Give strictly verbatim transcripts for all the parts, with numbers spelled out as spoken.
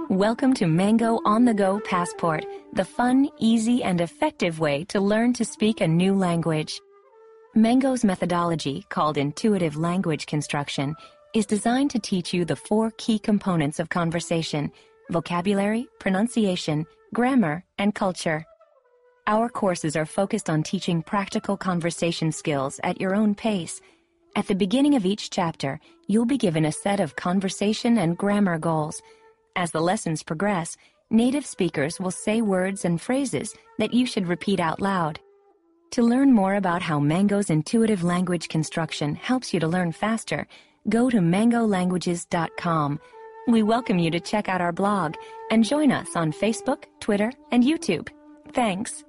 Welcome to Mango On-the-Go Passport, the fun, easy, and effective way to learn to speak a new language. Mango's methodology, called intuitive language construction, is designed to teach you the four key components of conversation: vocabulary, pronunciation, grammar, and culture. Our courses are focused on teaching practical conversation skills at your own pace. At the beginning of each chapter, you'll be given a set of conversation and grammar goals. As the lessons progress, native speakers will say words and phrases that you should repeat out loud. To learn more about how Mango's intuitive language construction helps you to learn faster, go to mango languages dot com. We welcome you to check out our blog and join us on Facebook, Twitter, and YouTube. Thanks.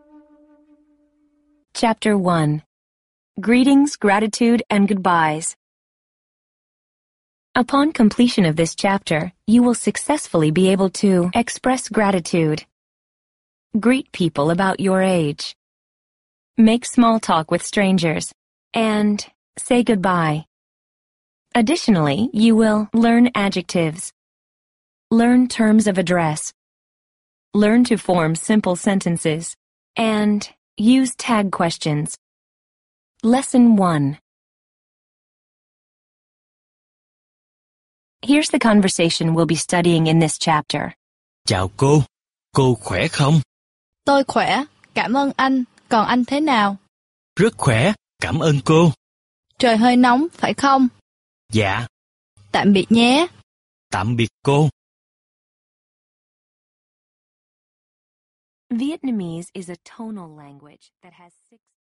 Chapter one. Greetings, Gratitude, and Goodbyes. Upon completion of this chapter, you will successfully be able to express gratitude, greet people about your age, make small talk with strangers, and say goodbye. Additionally, you will learn adjectives, learn terms of address, learn to form simple sentences, and use tag questions. Lesson one. Here's the conversation we'll be studying in this chapter. Chào cô, cô khỏe không? Tôi khỏe, cảm ơn anh, còn anh thế nào? Rất khỏe, cảm ơn cô. Trời hơi nóng, phải không? Dạ. Tạm biệt nhé. Tạm biệt cô. Vietnamese is a tonal language that has six